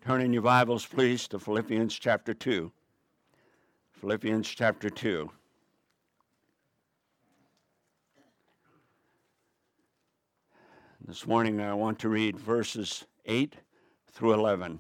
Turn in your Bibles, please, to Philippians chapter 2. Philippians chapter 2. This morning I want to read verses 8 through 11.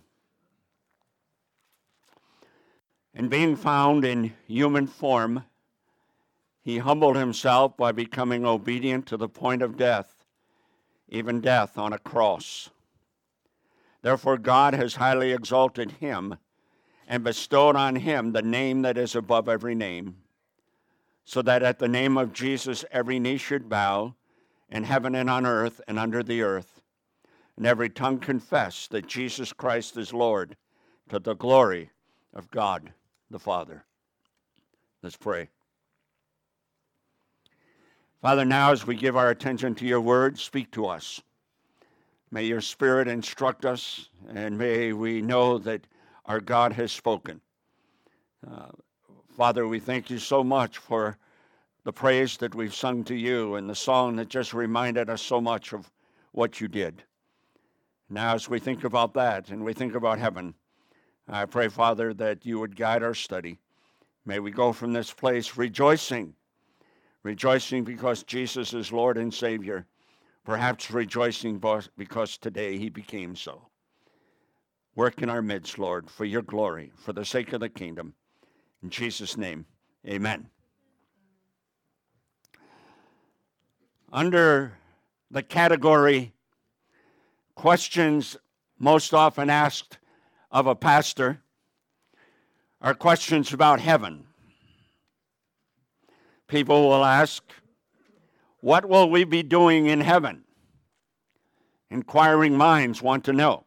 And being found in human form, he humbled himself by becoming obedient to the point of death, even death on a cross. Therefore God has highly exalted him and bestowed on him the name that is above every name, so that at the name of Jesus every knee should bow, in heaven and on earth and under the earth, and every tongue confess that Jesus Christ is Lord, to the glory of God the Father. Let's pray. Father, now as we give our attention to your word, speak to us. May your Spirit instruct us, and may we know that our God has spoken. Father, we thank you so much for the praise that we've sung to you and the song that just reminded us so much of what you did. Now, as we think about that and we think about heaven, I pray, Father, that you would guide our study. May we go from this place rejoicing because Jesus is Lord and Savior. Perhaps rejoicing because today he became so. Work in our midst, Lord, for your glory, for the sake of the kingdom. In Jesus' name, amen. Under the category questions most often asked of a pastor are questions about heaven. People will ask, what will we be doing in heaven? Inquiring minds want to know.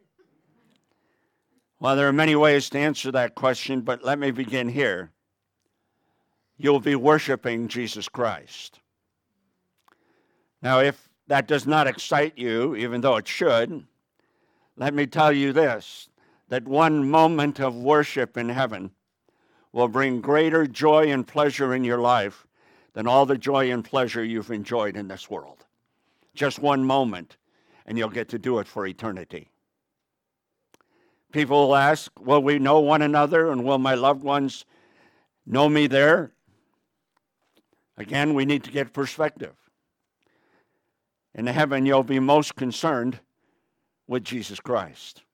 Well, there are many ways to answer that question, but let me begin here. You'll be worshiping Jesus Christ. Now, if that does not excite you, even though it should, let me tell you this, that one moment of worship in heaven will bring greater joy and pleasure in your life than all the joy and pleasure you've enjoyed in this world. Just one moment, and you'll get to do it for eternity. People will ask, will we know one another, and will my loved ones know me there? Again, we need to get perspective. In heaven, you'll be most concerned with Jesus Christ.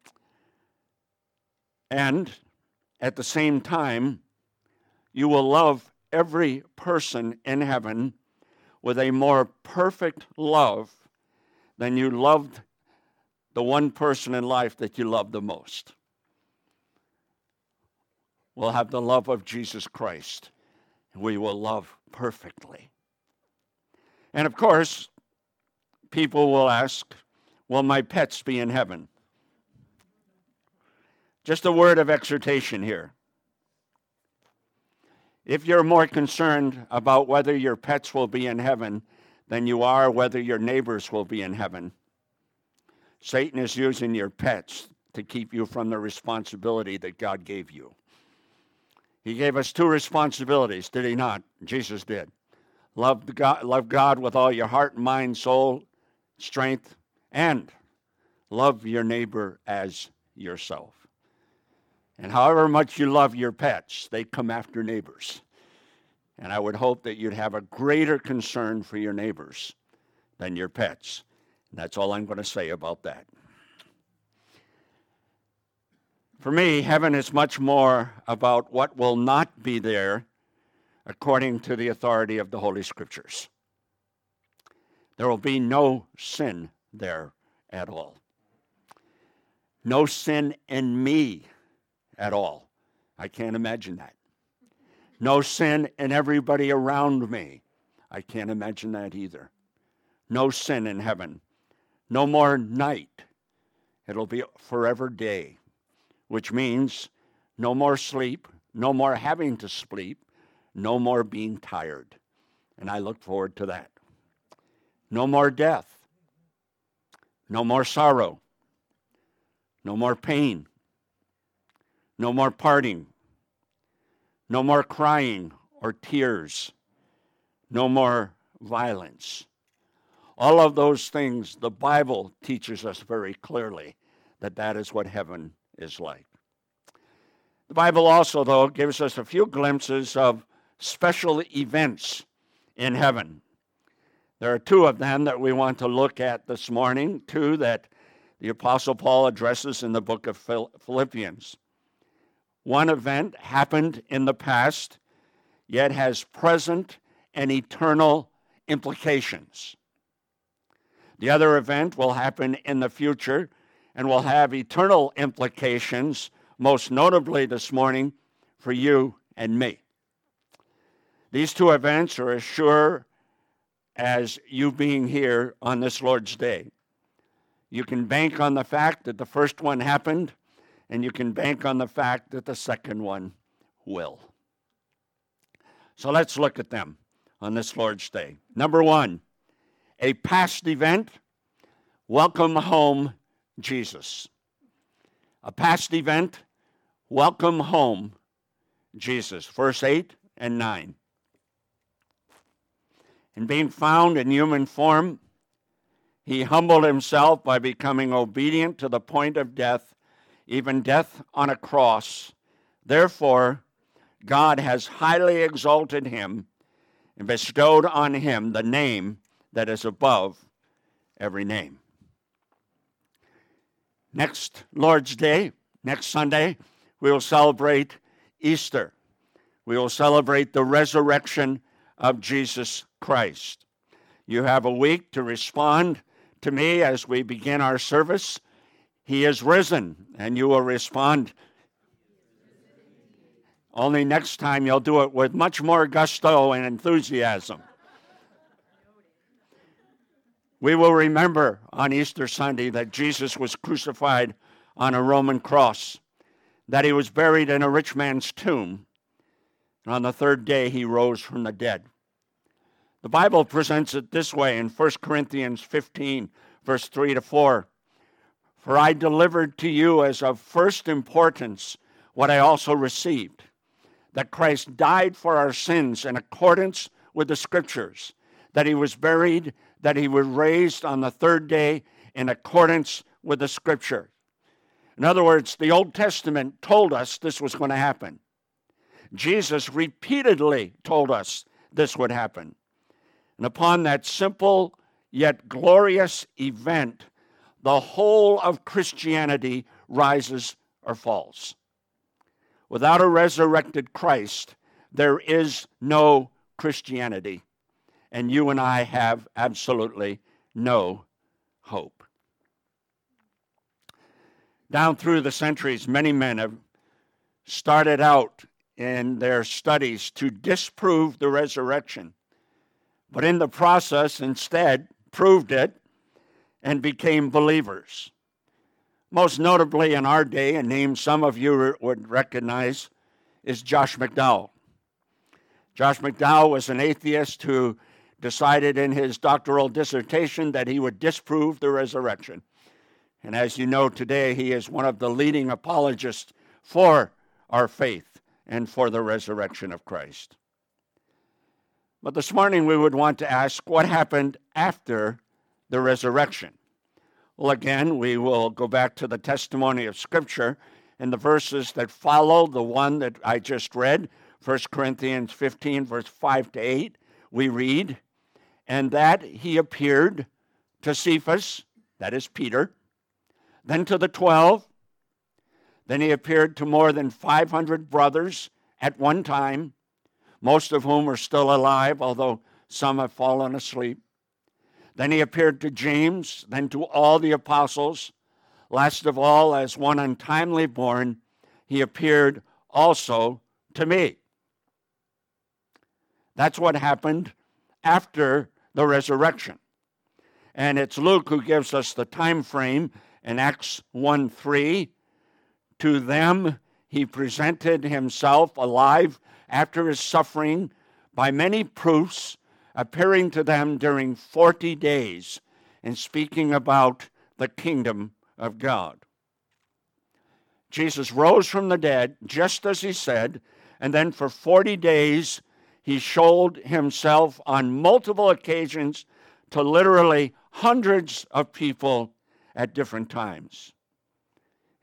And at the same time, you will love every person in heaven with a more perfect love than you loved the one person in life that you love the most. We'll have the love of Jesus Christ, and we will love perfectly. And of course, people will ask, will my pets be in heaven? Just a word of exhortation here. If you're more concerned about whether your pets will be in heaven than you are whether your neighbors will be in heaven, Satan is using your pets to keep you from the responsibility that God gave you. He gave us two responsibilities, did he not? Jesus did. Love God with all your heart, mind, soul, strength, and love your neighbor as yourself. And however much you love your pets, they come after neighbors. And I would hope that you'd have a greater concern for your neighbors than your pets. And that's all I'm going to say about that. For me, heaven is much more about what will not be there according to the authority of the Holy Scriptures. There will be no sin there at all. No sin in me at all. I can't imagine that. No sin in everybody around me. I can't imagine that either. No sin in heaven. No more night. It'll be forever day, which means no more sleep, no more having to sleep, no more being tired. And I look forward to that. No more death. No more sorrow. No more pain. No more parting. No more crying or tears. No more violence. All of those things the Bible teaches us very clearly that is what heaven is like. The Bible also, though, gives us a few glimpses of special events in heaven. There are two of them that we want to look at this morning, two that the Apostle Paul addresses in the book of Philippians. One event happened in the past, yet has present and eternal implications. The other event will happen in the future and will have eternal implications, most notably this morning for you and me. These two events are as sure as you being here on this Lord's Day. You can bank on the fact that the first one happened, and you can bank on the fact that the second one will. So let's look at them on this Lord's Day. Number one, a past event, welcome home, Jesus. A past event, welcome home, Jesus. Verse 8 and 9. And being found in human form, he humbled himself by becoming obedient to the point of death, even death on a cross. Therefore, God has highly exalted him and bestowed on him the name that is above every name. Next Lord's Day, next Sunday, we will celebrate Easter. We will celebrate the resurrection of Jesus Christ. You have a week to respond to me as we begin our service. He is risen, and you will respond. Only next time you'll do it with much more gusto and enthusiasm. We will remember on Easter Sunday that Jesus was crucified on a Roman cross, that he was buried in a rich man's tomb, and on the third day he rose from the dead. The Bible presents it this way in 1 Corinthians 15, verse 3 to 4. For I delivered to you as of first importance what I also received, that Christ died for our sins in accordance with the Scriptures, that he was buried, that he was raised on the third day in accordance with the Scripture. In other words, the Old Testament told us this was going to happen. Jesus repeatedly told us this would happen. And upon that simple yet glorious event, the whole of Christianity rises or falls. Without a resurrected Christ, there is no Christianity. And you and I have absolutely no hope. Down through the centuries, many men have started out in their studies to disprove the resurrection, but in the process instead proved it and became believers. Most notably in our day, a name some of you would recognize, is Josh McDowell. Josh McDowell was an atheist who decided in his doctoral dissertation that he would disprove the resurrection. And as you know today, he is one of the leading apologists for our faith and for the resurrection of Christ. But this morning we would want to ask, what happened after the resurrection? Well, again, we will go back to the testimony of Scripture and the verses that follow the one that I just read, 1 Corinthians 15, verse 5 to 8. We read, and that he appeared to Cephas, that is Peter, then to the 12, then he appeared to more than 500 brothers at one time, most of whom are still alive, although some have fallen asleep. Then he appeared to James, then to all the apostles. Last of all, as one untimely born, he appeared also to me. That's what happened after the resurrection. And it's Luke who gives us the time frame in Acts 1:3. To them he presented himself alive after his suffering by many proofs, appearing to them during 40 days and speaking about the kingdom of God. Jesus rose from the dead, just as he said, and then for 40 days he showed himself on multiple occasions to literally hundreds of people at different times.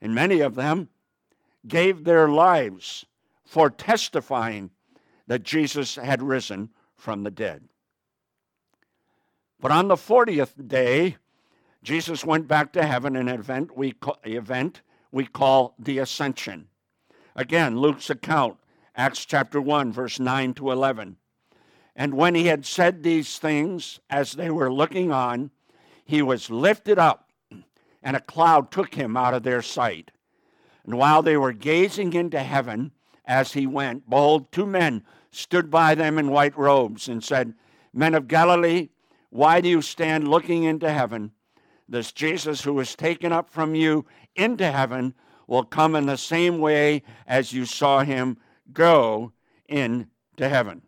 And many of them gave their lives for testifying that Jesus had risen from the dead. But on the 40th day, Jesus went back to heaven, an event we call the Ascension. Again, Luke's account, Acts chapter 1, verse 9 to 11. And when he had said these things, as they were looking on, he was lifted up, and a cloud took him out of their sight. And while they were gazing into heaven as he went, behold, two men stood by them in white robes and said, Men of Galilee, why do you stand looking into heaven? This Jesus who was taken up from you into heaven will come in the same way as you saw him go into heaven.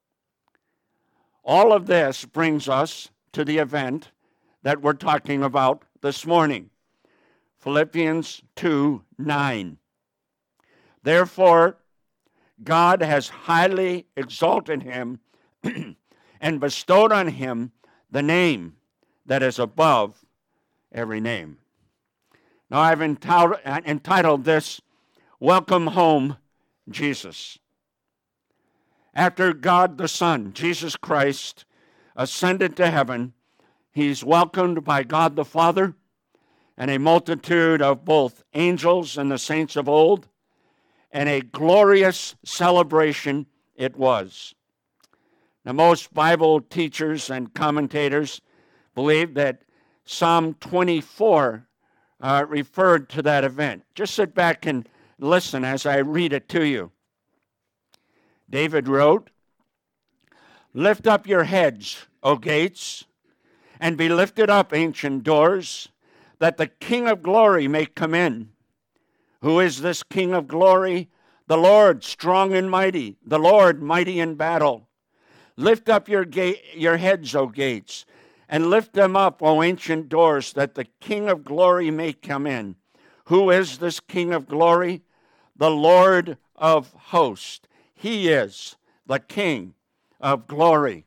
All of this brings us to the event that we're talking about this morning. Philippians 2:9. Therefore, God has highly exalted him and bestowed on him the name that is above every name. Now, I've entitled this, Welcome Home, Jesus. After God the Son, Jesus Christ, ascended to heaven, he's welcomed by God the Father and a multitude of both angels and the saints of old, and a glorious celebration it was. Now, most Bible teachers and commentators believe that Psalm 24 referred to that event. Just sit back and listen as I read it to you. David wrote, Lift up your heads, O gates, and be lifted up, ancient doors, that the King of glory may come in. Who is this King of glory? The Lord, strong and mighty, the Lord, mighty in battle. Lift up your heads, O gates, and lift them up, O ancient doors, that the King of glory may come in. Who is this King of glory? The Lord of hosts. He is the King of glory.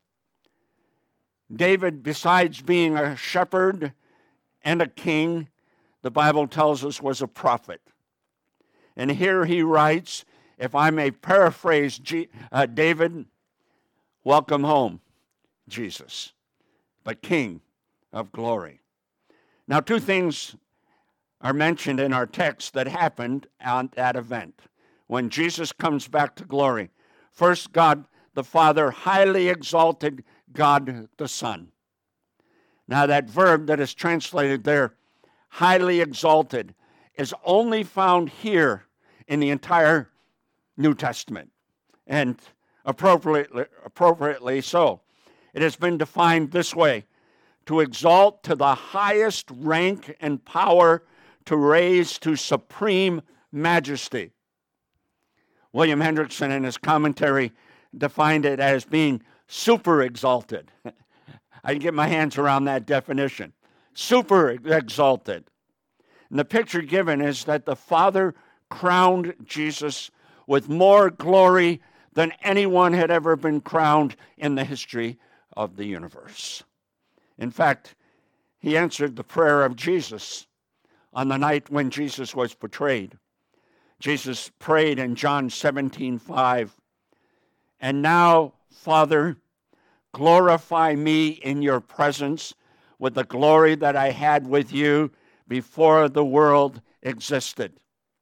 David, besides being a shepherd and a king, the Bible tells us was a prophet. And here he writes, if I may paraphrase David, welcome home, Jesus, the King of glory. Now, two things are mentioned in our text that happened at that event when Jesus comes back to glory. First, God the Father highly exalted God the Son. Now, that verb that is translated there, highly exalted, is only found here in the entire New Testament, and appropriately so. It has been defined this way: to exalt to the highest rank and power, to raise to supreme majesty. William Hendrickson, in his commentary, defined it as being super exalted. I can get my hands around that definition. Super exalted. And the picture given is that the Father crowned Jesus with more glory than anyone had ever been crowned in the history of the universe. In fact, he answered the prayer of Jesus on the night when Jesus was betrayed. Jesus prayed in John 17:5, And now, Father, glorify me in your presence with the glory that I had with you before the world existed.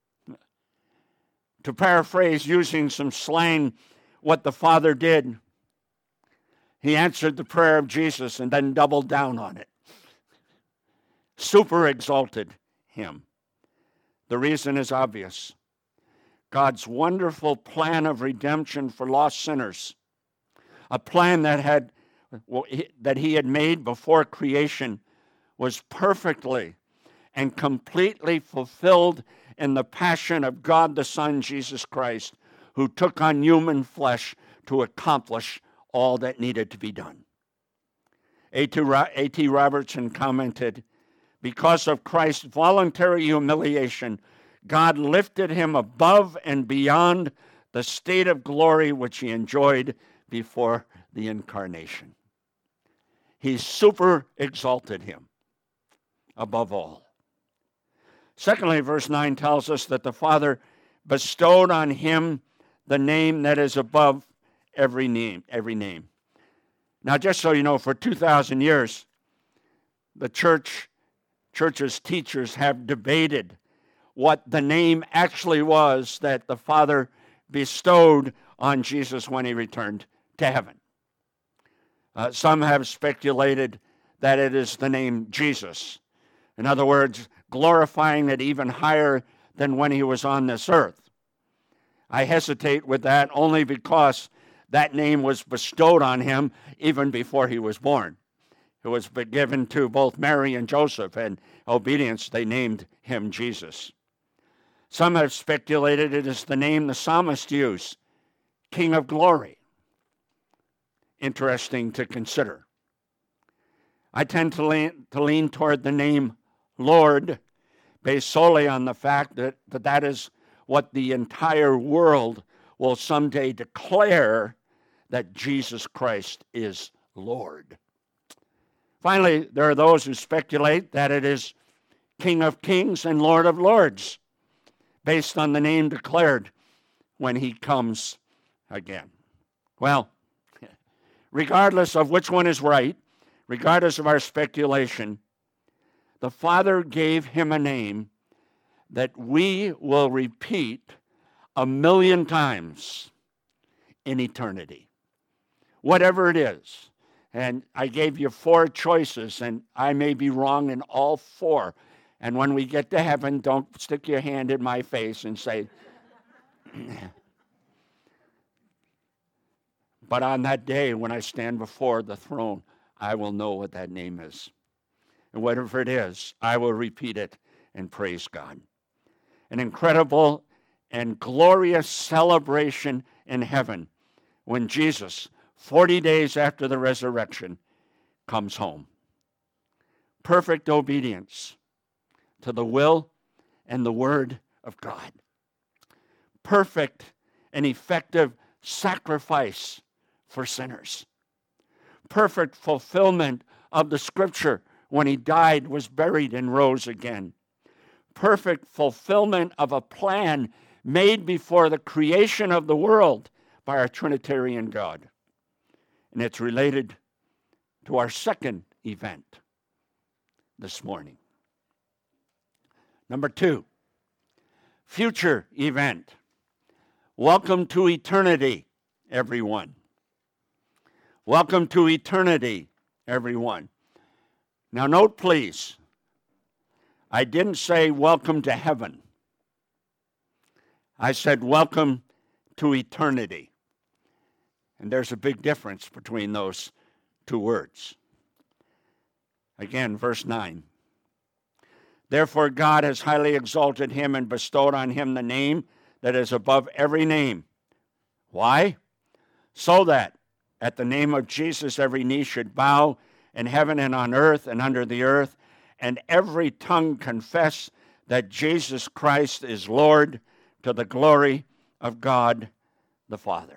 To paraphrase using some slang, what the Father did, he answered the prayer of Jesus and then doubled down on it. Super exalted him. The reason is obvious. God's wonderful plan of redemption for lost sinners, a plan that he had made before creation, was perfectly and completely fulfilled in the passion of God the Son, Jesus Christ, who took on human flesh to accomplish all that needed to be done. A.T. Robertson commented, because of Christ's voluntary humiliation, God lifted him above and beyond the state of glory which he enjoyed before the incarnation. He super exalted him above all. Secondly, verse 9 tells us that the Father bestowed on him the name that is above every name. Now, just so you know, for 2,000 years, the church's teachers have debated what the name actually was that the Father bestowed on Jesus when he returned to heaven. Some have speculated that it is the name Jesus. In other words, glorifying it even higher than when he was on this earth. I hesitate with that only because that name was bestowed on him even before he was born. It was given to both Mary and Joseph, and obedience, they named him Jesus. Some have speculated it is the name the psalmist used, King of Glory. Interesting to consider. I tend to lean toward the name Lord, based solely on the fact that is what the entire world will someday declare, that Jesus Christ is Lord. Finally, there are those who speculate that it is King of Kings and Lord of Lords, based on the name declared when he comes again. Well, regardless of which one is right, regardless of our speculation, the Father gave him a name that we will repeat 1,000,000 times in eternity. Whatever it is. And I gave you 4 choices, and I may be wrong in all 4. And when we get to heaven, don't stick your hand in my face and say, but on that day when I stand before the throne, I will know what that name is. And whatever it is, I will repeat it and praise God. An incredible and glorious celebration in heaven when Jesus, 40 days after the resurrection, comes home. Perfect obedience to the will and the word of God. Perfect and effective sacrifice for sinners. Perfect fulfillment of the scripture when he died, was buried, and rose again. Perfect fulfillment of a plan made before the creation of the world by our Trinitarian God. And it's related to our second event this morning. Number 2, future event. Welcome to eternity, everyone. Welcome to eternity, everyone. Now note, please, I didn't say welcome to heaven. I said welcome to eternity. And there's a big difference between those 2 words. Again, verse 9. Therefore God has highly exalted him and bestowed on him the name that is above every name. Why? So that at the name of Jesus every knee should bow in heaven and on earth and under the earth, and every tongue confess that Jesus Christ is Lord, to the glory of God the Father.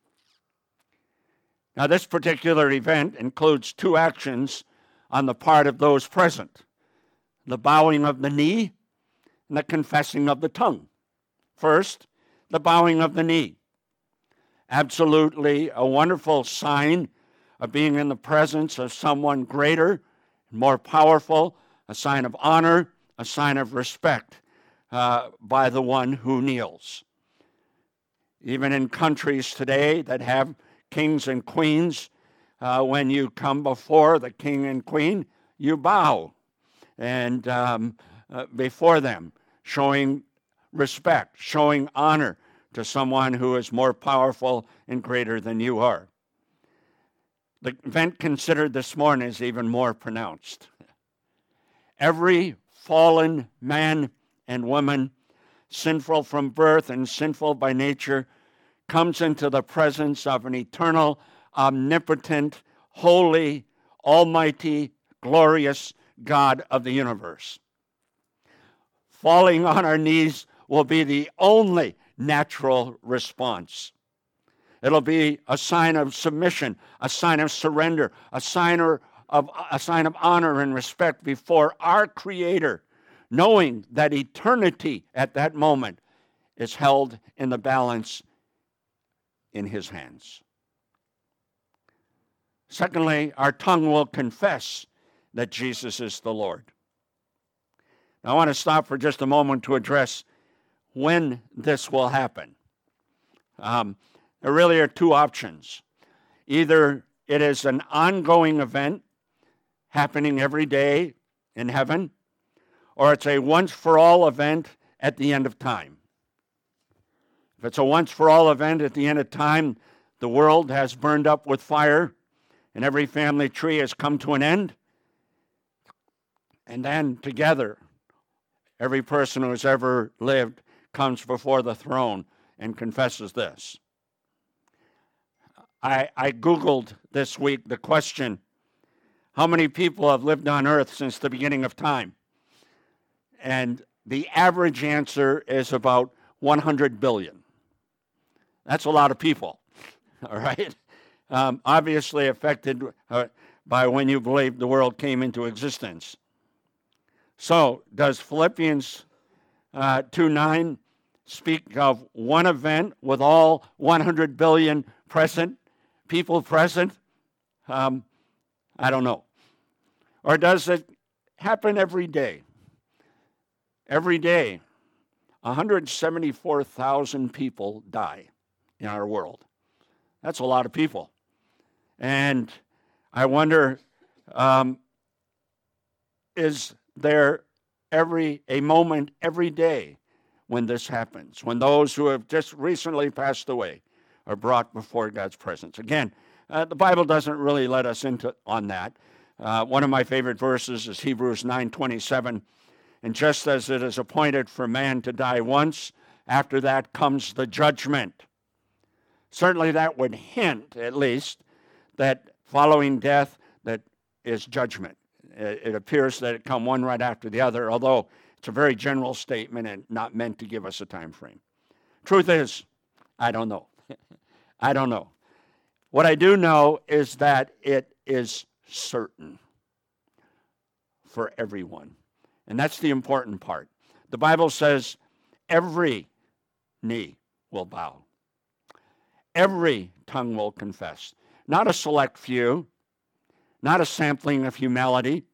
Now, this particular event includes 2 actions on the part of those present: the bowing of the knee and the confessing of the tongue. First, the bowing of the knee. Absolutely a wonderful sign of being in the presence of someone greater, more powerful, a sign of honor, a sign of respect by the one who kneels. Even in countries today that have kings and queens, when you come before the king and queen, you bow and before them, showing respect, showing honor to someone who is more powerful and greater than you are. The event considered this morning is even more pronounced. Every fallen man and woman, sinful from birth and sinful by nature, comes into the presence of an eternal, omnipotent, holy, almighty, glorious God of the universe. Falling on our knees will be the only natural response. It'll be a sign of submission, a sign of surrender, a sign of honor and respect before our Creator, knowing that eternity at that moment is held in the balance in his hands. Secondly, our tongue will confess that Jesus is the Lord. Now, I want to stop for just a moment to address when this will happen. There really are two options. Either it is an ongoing event happening every day in heaven, or it's a once-for-all event at the end of time. If it's a once-for-all event at the end of time, the world has burned up with fire, and every family tree has come to an end. And then together, every person who has ever lived comes before the throne and confesses this. I Googled this week the question, how many people have lived on earth since the beginning of time? And the average answer is about 100 billion. That's a lot of people, all right? Obviously affected by when you believe the world came into existence. So, does Philippians 2:9 speak of one event with all 100 billion people present? I don't know. Or does it happen every day? Every day, 174,000 people die in our world. That's a lot of people. And I wonder, is there a moment every day when this happens, when those who have just recently passed away are brought before God's presence? Again, the Bible doesn't really let us into on that. One of my favorite verses is Hebrews 9:27. And just as it is appointed for man to die once, after that comes the judgment. Certainly that would hint, at least, that following death, that is judgment. It appears that it come one right after the other, although it's a very general statement and not meant to give us a time frame. Truth is, I don't know. I don't know. What I do know is that it is certain for everyone. And that's the important part. The Bible says every knee will bow. Every tongue will confess. Not a select few, not a sampling of humanity,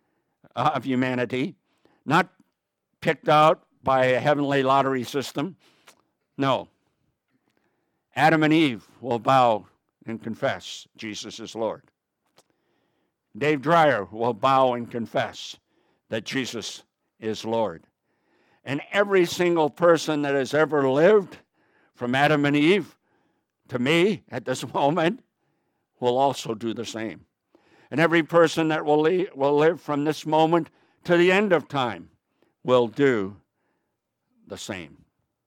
not picked out by a heavenly lottery system. No. Adam and Eve will bow and confess Jesus is Lord. Dave Dreyer will bow and confess that Jesus is Lord. And every single person that has ever lived, from Adam and Eve to me at this moment, will also do the same. And every person that will live from this moment to the end of time will do the same.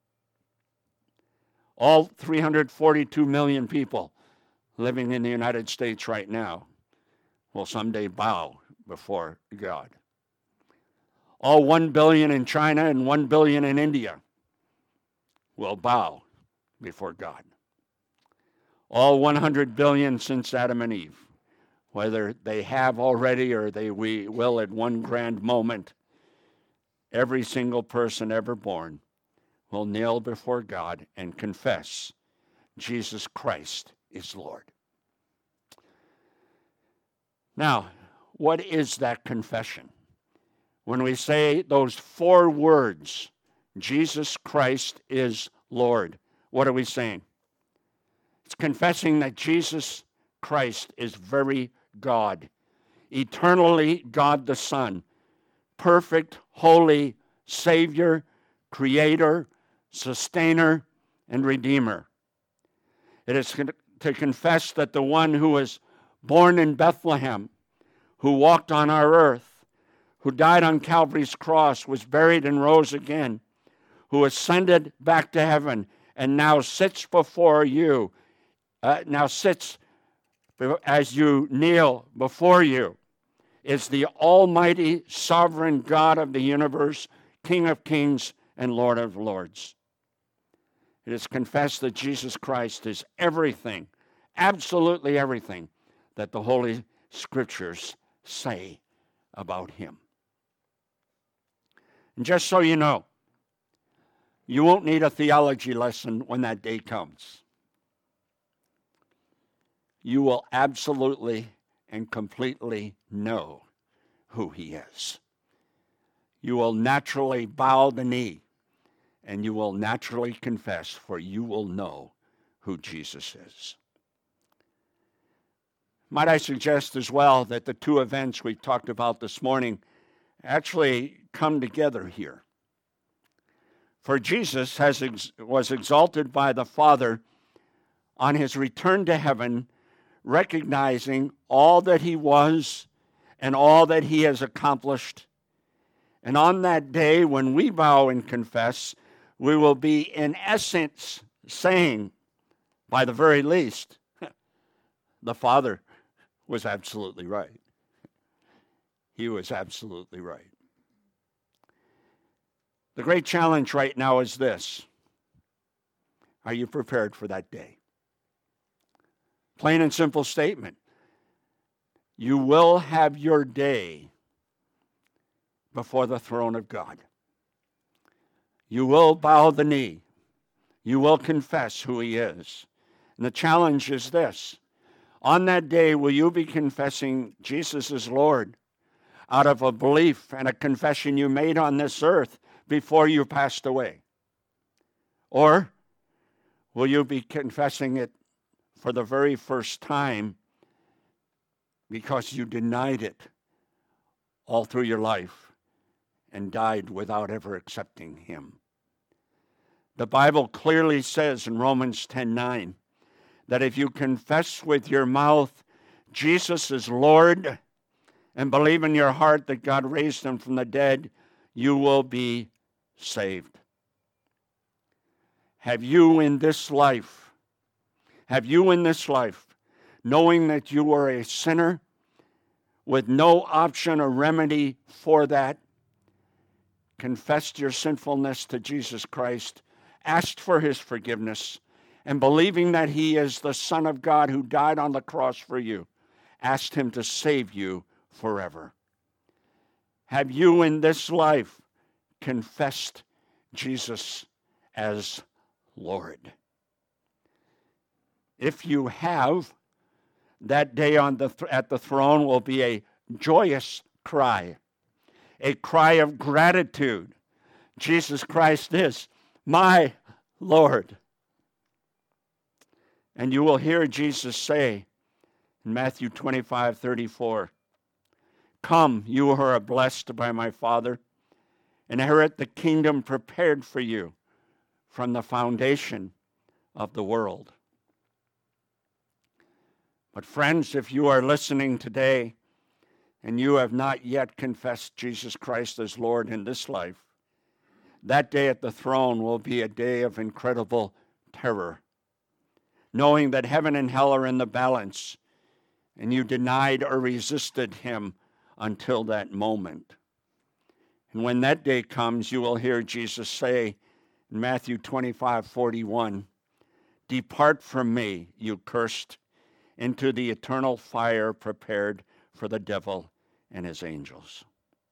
All 342 million people living in the United States right now will someday bow before God. All 1 billion in China and 1 billion in India will bow before God. All 100 billion since Adam and Eve, whether they have already or we will at one grand moment, every single person ever born will kneel before God and confess Jesus Christ is Lord. Now, what is that confession? When we say those 4 words, Jesus Christ is Lord, what are we saying? It's confessing that Jesus Christ is very God, eternally God the Son, perfect, holy Savior, Creator, Sustainer, and Redeemer. It is to confess that the one who was born in Bethlehem, who walked on our earth, who died on Calvary's cross, was buried and rose again, who ascended back to heaven, and now sits before you, as you kneel before you, is the almighty sovereign God of the universe, King of kings and Lord of lords. It is confessed that Jesus Christ is everything, absolutely everything, that the Holy Scriptures say about him. And just so you know, you won't need a theology lesson when that day comes. You will absolutely and completely know who he is. You will naturally bow the knee, and you will naturally confess, for you will know who Jesus is. Might I suggest as well that the two events we've talked about this morning actually come together here. For Jesus was exalted by the Father on his return to heaven, recognizing all that he was and all that he has accomplished. And on that day, when we bow and confess, we will be in essence saying, by the very least, the Father was absolutely right. He was absolutely right. The great challenge right now is this. Are you prepared for that day? Plain and simple statement. You will have your day before the throne of God. You will bow the knee. You will confess who he is. And the challenge is this. On that day, will you be confessing Jesus is Lord out of a belief and a confession you made on this earth before you passed away? Or will you be confessing it for the very first time because you denied it all through your life and died without ever accepting him? The Bible clearly says in Romans 10:9 that if you confess with your mouth Jesus is Lord and believe in your heart that God raised him from the dead, you will be saved. Have you in this life, knowing that you are a sinner with no option or remedy for that, confessed your sinfulness to Jesus Christ, asked for his forgiveness, and believing that he is the Son of God who died on the cross for you, asked him to save you forever? Have you in this life confessed Jesus as Lord? If you have, that day at the throne will be a joyous cry, a cry of gratitude. Jesus Christ is my Lord. And you will hear Jesus say in Matthew 25:34, "Come, you who are blessed by my Father, inherit the kingdom prepared for you from the foundation of the world." But friends, if you are listening today and you have not yet confessed Jesus Christ as Lord in this life, that day at the throne will be a day of incredible terror, knowing that heaven and hell are in the balance, and you denied or resisted him until that moment. And when that day comes, you will hear Jesus say in Matthew 25:41, "Depart from me, you cursed, into the eternal fire prepared for the devil and his angels."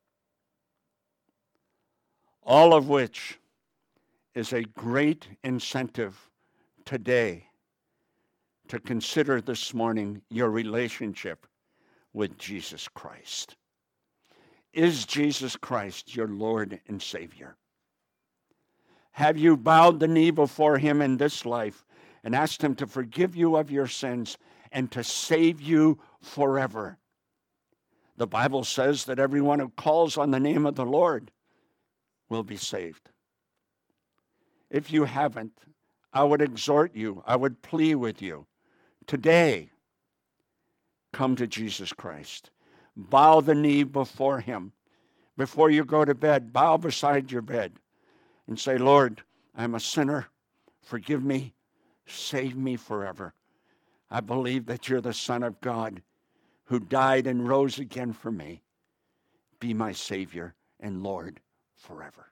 All of which is a great incentive today to consider this morning your relationship with Jesus Christ. Is Jesus Christ your Lord and Savior? Have you bowed the knee before him in this life and asked him to forgive you of your sins and to save you forever? The Bible says that everyone who calls on the name of the Lord will be saved. If you haven't, I would exhort you, I would plead with you, today, come to Jesus Christ. Bow the knee before him. Before you go to bed, bow beside your bed and say, "Lord, I'm a sinner. Forgive me. Save me forever. I believe that you're the Son of God who died and rose again for me. Be my Savior and Lord forever."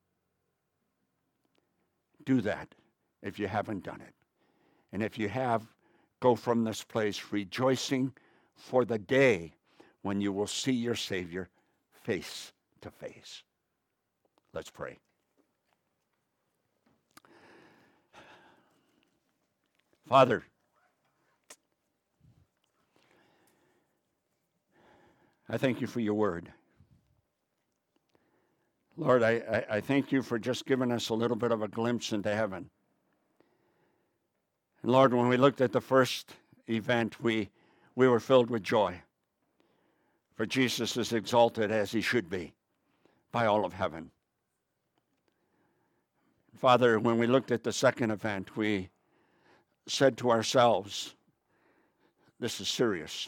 Do that if you haven't done it. And if you have, go from this place rejoicing for the day when you will see your Savior face to face. Let's pray. Father, I thank you for your word. Lord, I thank you for just giving us a little bit of a glimpse into heaven. And Lord, when we looked at the first event, we were filled with joy. For Jesus is exalted as he should be by all of heaven. Father, when we looked at the second event, we said to ourselves, this is serious.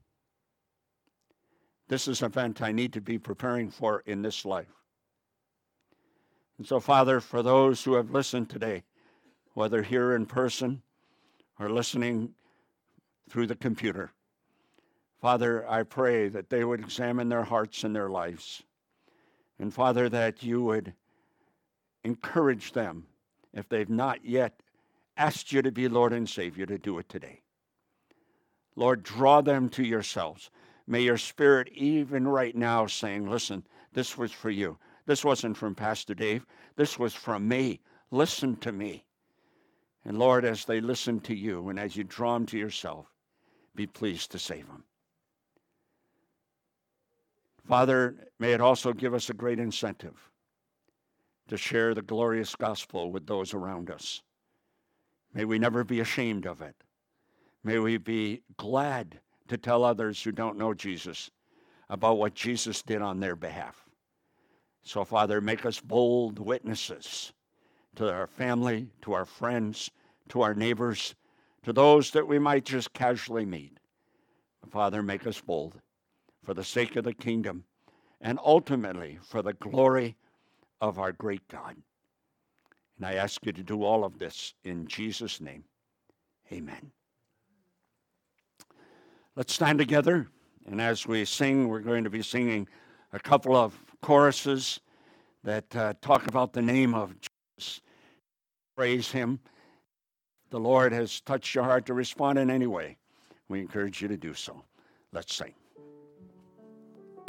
This is an event I need to be preparing for in this life. And so, Father, for those who have listened today, whether here in person or listening through the computer, Father, I pray that they would examine their hearts and their lives. And Father, that you would encourage them, if they've not yet asked you to be Lord and Savior, to do it today. Lord, draw them to yourselves. May your Spirit even right now saying, listen, this was for you. This wasn't from Pastor Dave. This was from me. Listen to me. And Lord, as they listen to you and as you draw them to yourself, be pleased to save them. Father, may it also give us a great incentive to share the glorious gospel with those around us. May we never be ashamed of it. May we be glad to tell others who don't know Jesus about what Jesus did on their behalf. So, Father, make us bold witnesses to our family, to our friends, to our neighbors, to those that we might just casually meet. Father, make us bold for the sake of the kingdom and ultimately for the glory of our great God. And I ask you to do all of this in Jesus' name. Amen. Let's stand together, and as we sing, we're going to be singing a couple of choruses that talk about the name of Jesus. Praise him. The Lord has touched your heart to respond in any way. We encourage you to do so. Let's sing.